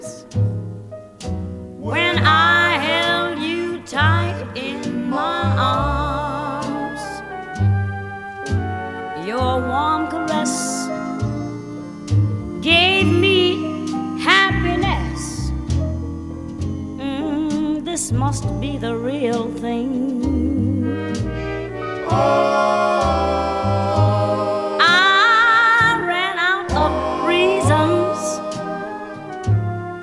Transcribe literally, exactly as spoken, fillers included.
when I held you tight in my arms. Your warm caress gave me happiness. Mm, this must be the real thing. Oh,